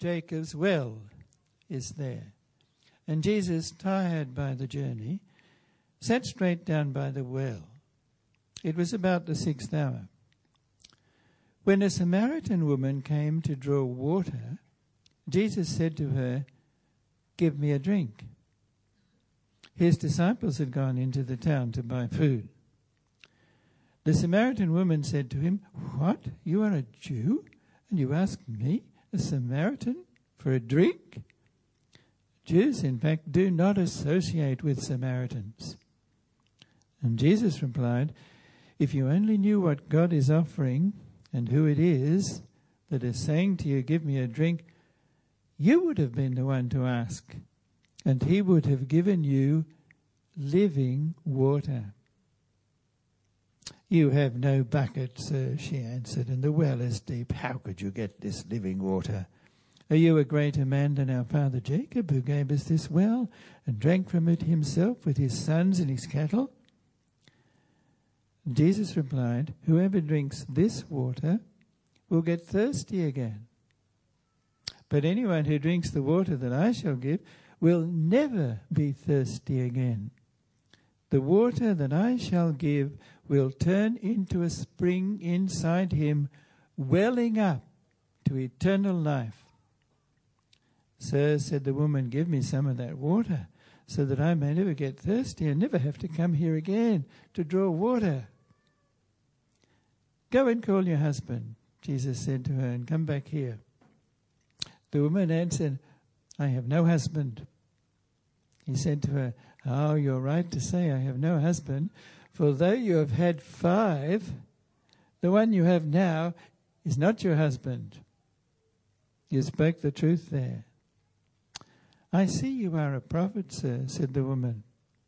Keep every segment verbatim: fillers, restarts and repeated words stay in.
Jacob's well is there. And Jesus, tired by the journey, sat straight down by the well. It was about the sixth hour. When a Samaritan woman came to draw water, Jesus said to her, "Give me a drink." His disciples had gone into the town to buy food. The Samaritan woman said to him, "What? You are a Jew, and you ask me, a Samaritan, for a drink?" Jews, in fact, do not associate with Samaritans. And Jesus replied, "If you only knew what God is offering and who it is that is saying to you, 'Give me a drink,' you would have been the one to ask, and he would have given you living water." "You have no bucket, sir," she answered, "and the well is deep. How could you get this living water? Are you a greater man than our father Jacob, who gave us this well and drank from it himself with his sons and his cattle?" Jesus replied, "Whoever drinks this water will get thirsty again. But anyone who drinks the water that I shall give will never be thirsty again. The water that I shall give will turn into a spring inside him, welling up to eternal life." "Sir," said the woman, "give me some of that water, so that I may never get thirsty and never have to come here again to draw water." "Go and call your husband," Jesus said to her, "and come back here." The woman answered, "I have no husband." He said to her, "Oh, you're right to say, 'I have no husband,' for though you have had five, the one you have now is not your husband. You spoke the truth there." "I see you are a prophet, sir," said the woman.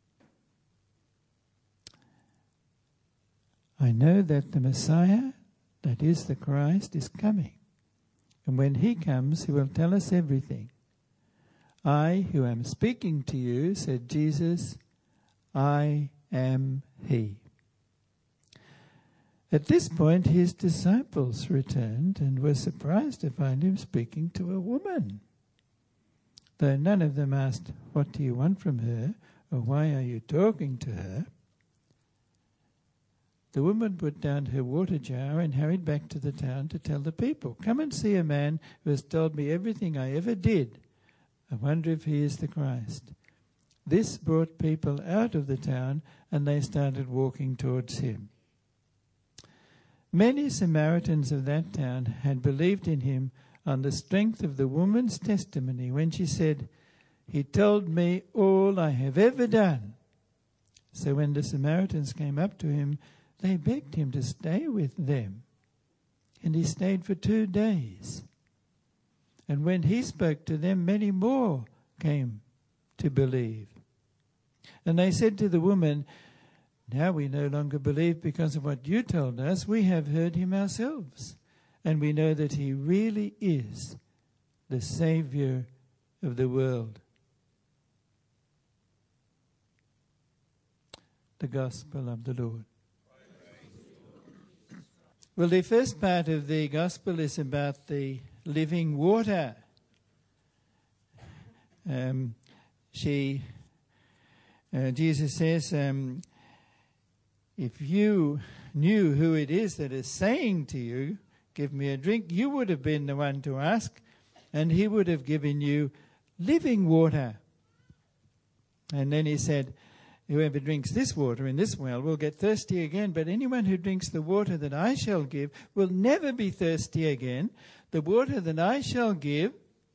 "I know that the Messiah, that is the Christ, is coming. And when he comes, he will tell us everything." "I who am speaking to you," said Jesus, "I am he." At this point, his disciples returned and were surprised to find him speaking to a woman. Though none of them asked, "What do you want from her?" or "Why are you talking to her?" The woman put down her water jar and hurried back to the town to tell the people, "Come and see a man who has told me everything I ever did. I wonder if he is the Christ." This brought people out of the town, and they started walking towards him. Many Samaritans of that town had believed in him on the strength of the woman's testimony when she said, "He told me all I have ever done." So when the Samaritans came up to him, they begged him to stay with them. And he stayed for two days. And when he spoke to them, many more came to believe. And they said to the woman, "Now we no longer believe because of what you told us. We have heard him ourselves. And we know that he really is the Saviour of the world." The Gospel of the Lord. Well, the first part of the Gospel is about the living water. Um, she, uh, Jesus says, um, if you knew who it is that is saying to you, "Give me a drink," you would have been the one to ask, and he would have given you living water. And then he said, "Whoever drinks this water in this well will get thirsty again, but anyone who drinks the water that I shall give will never be thirsty again. The water that I shall give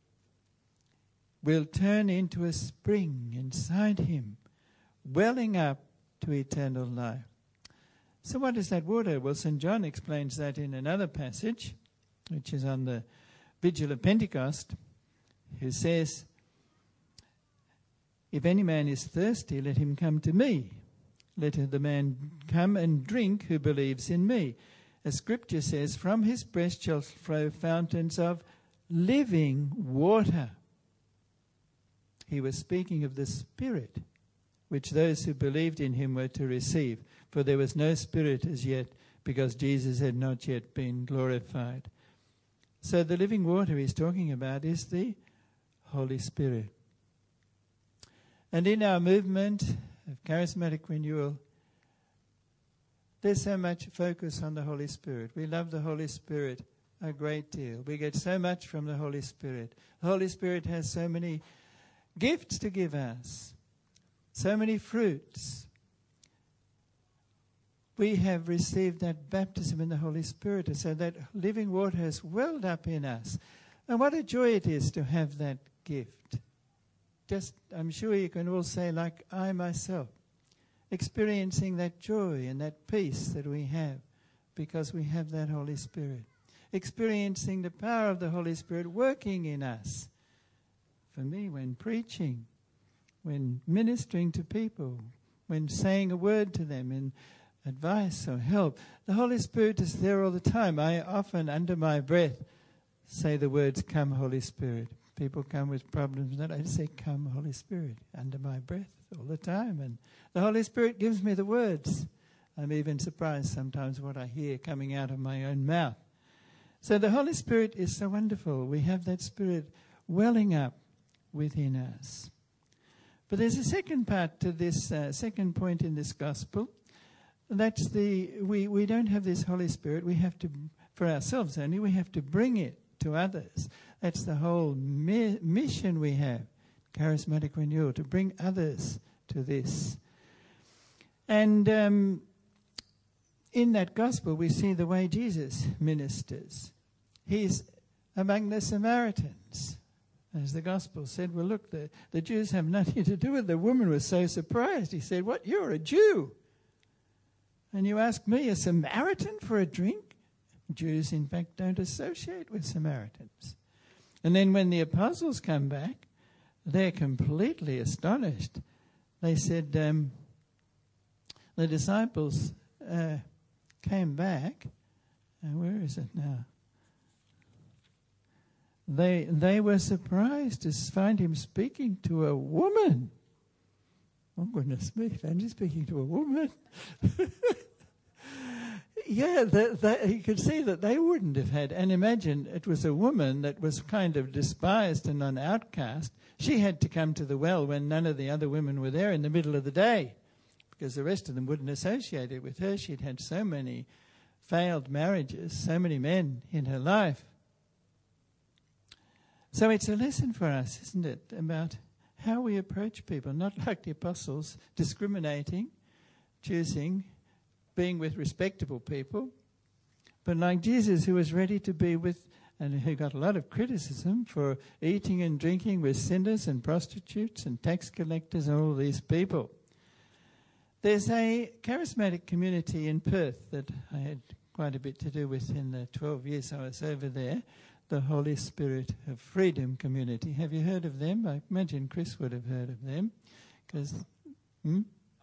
will turn into a spring inside him, welling up to eternal life." So what is that water? Well, Saint John explains that in another passage, which is on the Vigil of Pentecost, who says, "If any man is thirsty, let him come to me. Let the man come and drink who believes in me. As Scripture says, from his breast shall flow fountains of living water." He was speaking of the Spirit, which those who believed in him were to receive. For there was no Spirit as yet, because Jesus had not yet been glorified. So the living water he's talking about is the Holy Spirit. And in our movement of charismatic renewal, there's so much focus on the Holy Spirit. We love the Holy Spirit a great deal. We get so much from the Holy Spirit. The Holy Spirit has so many gifts to give us, so many fruits. We have received that baptism in the Holy Spirit, so that living water has welled up in us. And what a joy it is to have that gift. Just, I'm sure you can all say, like I myself, experiencing that joy and that peace that we have because we have that Holy Spirit. Experiencing the power of the Holy Spirit working in us. For me, when preaching, when ministering to people, when saying a word to them in advice or help, the Holy Spirit is there all the time. I often, under my breath, say the words, "Come, Holy Spirit." People come with problems, and I just say, "Come, Holy Spirit," under my breath all the time. And the Holy Spirit gives me the words. I'm even surprised sometimes what I hear coming out of my own mouth. So the Holy Spirit is so wonderful. We have that Spirit welling up within us. But there's a second part to this, uh, second point in this gospel. And that's the, we, we don't have this Holy Spirit. We have to, for ourselves only, we have to bring it to others. That's the whole mi- mission we have, charismatic renewal, to bring others to this. And um, in that gospel, we see the way Jesus ministers. He's among the Samaritans. As the gospel said, well, look, the, the Jews have nothing to do with it. The woman was so surprised. He said, "What, you're a Jew? And you ask me, a Samaritan, for a drink?" Jews, in fact, don't associate with Samaritans. And then when the apostles come back, they're completely astonished. They said, um, the disciples uh, came back. Uh, where is it now? They they were surprised to find him speaking to a woman. Oh, goodness me, fancy speaking to a woman. Yeah, the, the, you could see that they wouldn't have had. And imagine it was a woman that was kind of despised and an outcast. She had to come to the well when none of the other women were there in the middle of the day, because the rest of them wouldn't associate it with her. She'd had so many failed marriages, so many men in her life. So it's a lesson for us, isn't it, about how we approach people, not like the apostles, discriminating, choosing, being with respectable people, but like Jesus, who was ready to be with, and who got a lot of criticism for eating and drinking with sinners and prostitutes and tax collectors and all these people. There's a charismatic community in Perth that I had quite a bit to do with in the twelve years I was over there, the Holy Spirit of Freedom community. Have you heard of them? I imagine Chris would have heard of them. Because, hmm?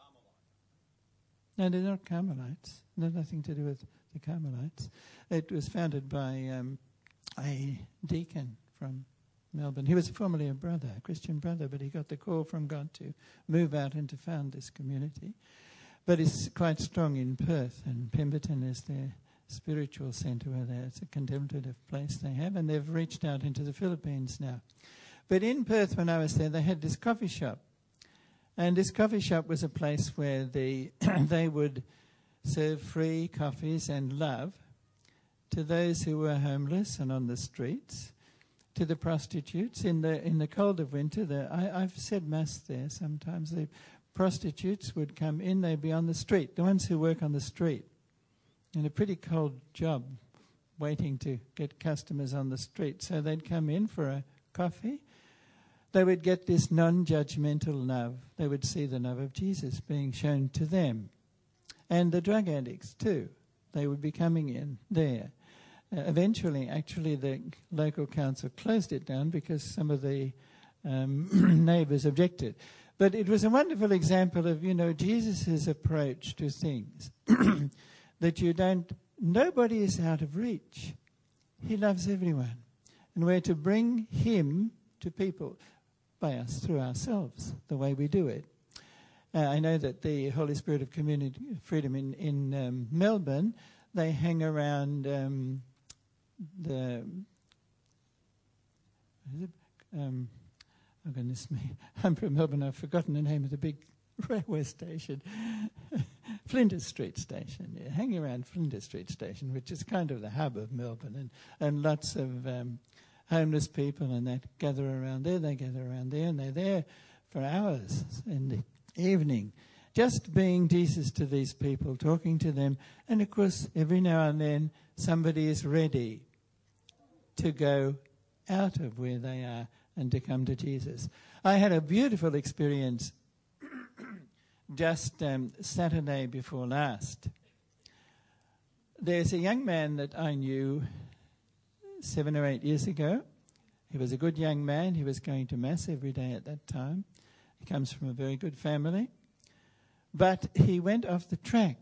No, they're not Carmelites. No, nothing to do with the Carmelites. It was founded by um, a deacon from Melbourne. He was formerly a brother, a Christian brother, but he got the call from God to move out and to found this community. But it's quite strong in Perth, and Pemberton is their spiritual centre where there. It's a contemplative place they have, and they've reached out into the Philippines now. But in Perth, when I was there, they had this coffee shop. And this coffee shop was a place where the they would serve free coffees and love to those who were homeless and on the streets, to the prostitutes. In the in the cold of winter, the, I, I've said mass there sometimes. The prostitutes would come in, they'd be on the street, the ones who work on the street, in a pretty cold job, waiting to get customers on the street. So they'd come in for a coffee. They would get this non-judgmental love. They would see the love of Jesus being shown to them. And the drug addicts too. They would be coming in there. Uh, eventually, actually, the local council closed it down because some of the um, neighbours objected. But it was a wonderful example of, you know, Jesus' approach to things. That you don't, nobody is out of reach. He loves everyone. And we're to bring him to people by us, through ourselves, the way we do it. Uh, I know that the Holy Spirit of Community Freedom in, in um, Melbourne, they hang around um, the is it, um, oh goodness me, I'm from Melbourne, I've forgotten the name of the big railway station. Flinders Street Station, yeah, hang around Flinders Street Station, which is kind of the hub of Melbourne, and, and lots of um, homeless people and that gather around there, they gather around there, and they're there for hours in the evening, just being Jesus to these people, talking to them, and of course every now and then somebody is ready to go out of where they are and to come to Jesus. I had a beautiful experience just um, Saturday before last. There's a young man that I knew seven or eight years ago. He was a good young man. He was going to Mass every day at that time. He comes from a very good family. But he went off the track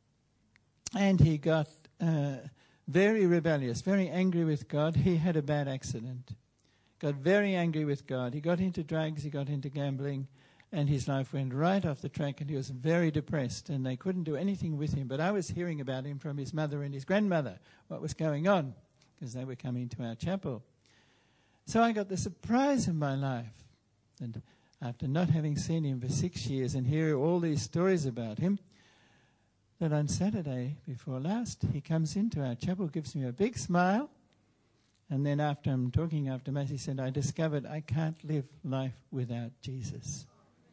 and he got uh, very rebellious, very angry with God. He had a bad accident. Got very angry with God. He got into drugs, he got into gambling, and his life went right off the track, and he was very depressed, and they couldn't do anything with him. But I was hearing about him from his mother and his grandmother, what was going on, because they were coming to our chapel. So I got the surprise of my life. And after not having seen him for six years and hearing all these stories about him, that on Saturday before last, he comes into our chapel, gives me a big smile, and then after I'm talking after Mass, he said, I discovered I can't live life without Jesus.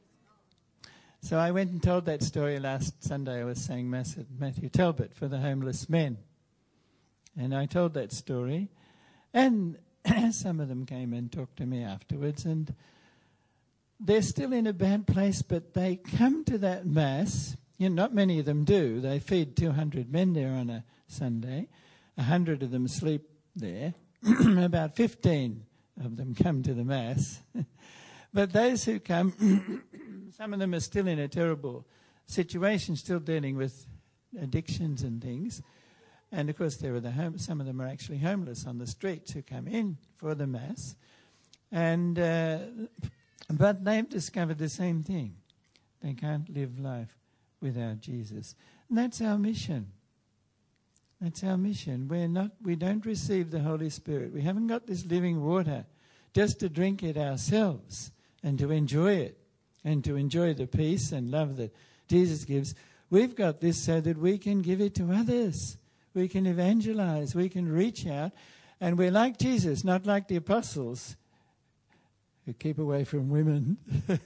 So I went and told that story last Sunday. I was saying Mass at Matthew Talbot for the homeless men. And I told that story. And some of them came and talked to me afterwards. And they're still in a bad place, but they come to that Mass. You know, not many of them do. They feed two hundred men there on a Sunday. one hundred of them sleep there. About fifteen of them come to the Mass. But those who come, some of them are still in a terrible situation, still dealing with addictions and things. And, of course, there are the home, some of them are actually homeless on the streets who come in for the Mass. And uh, but they've discovered the same thing. They can't live life without Jesus. And that's our mission. That's our mission. We're not, we don't receive the Holy Spirit. We haven't got this living water just to drink it ourselves and to enjoy it and to enjoy the peace and love that Jesus gives. We've got this so that we can give it to others. We can evangelize. We can reach out. And we're like Jesus, not like the apostles who keep away from women.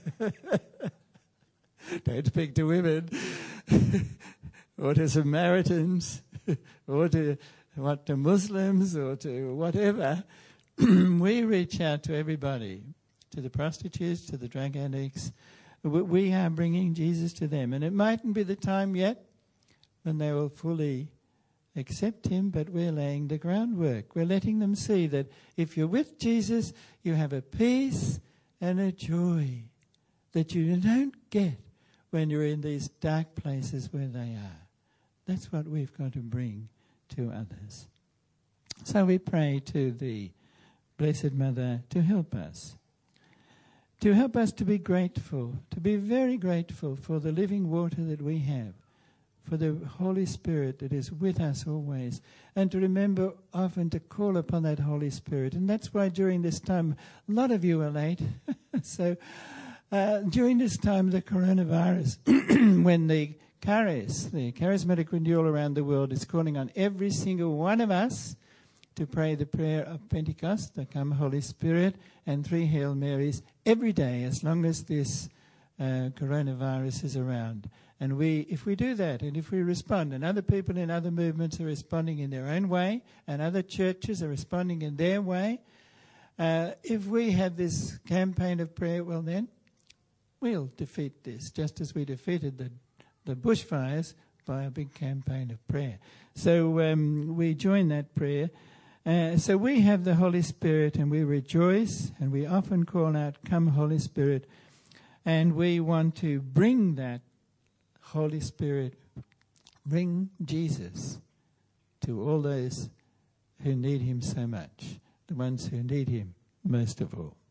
Don't speak to women. Or to Samaritans, or to what to Muslims, or to whatever. We reach out to everybody, to the prostitutes, to the drug addicts. We are bringing Jesus to them. And it mightn't be the time yet when they will fully accept him, but we're laying the groundwork. We're letting them see that if you're with Jesus, you have a peace and a joy that you don't get when you're in these dark places where they are. That's what we've got to bring to others. So we pray to the Blessed Mother to help us. To help us to be grateful, to be very grateful for the living water that we have, for the Holy Spirit that is with us always, and to remember often to call upon that Holy Spirit. And that's why during this time, a lot of you are late. so uh, during this time of the coronavirus, when the Charis, the charismatic renewal around the world, is calling on every single one of us to pray the prayer of Pentecost, the Come Holy Spirit, and three Hail Marys every day as long as this uh, coronavirus is around. And we, if we do that, and if we respond, and other people in other movements are responding in their own way, and other churches are responding in their way, uh, if we have this campaign of prayer, well then, we'll defeat this, just as we defeated the the bushfires by a big campaign of prayer. So um, we join that prayer. Uh, so we have the Holy Spirit and we rejoice and we often call out, Come Holy Spirit. And we want to bring that Holy Spirit, bring Jesus to all those who need him so much, the ones who need him most of all.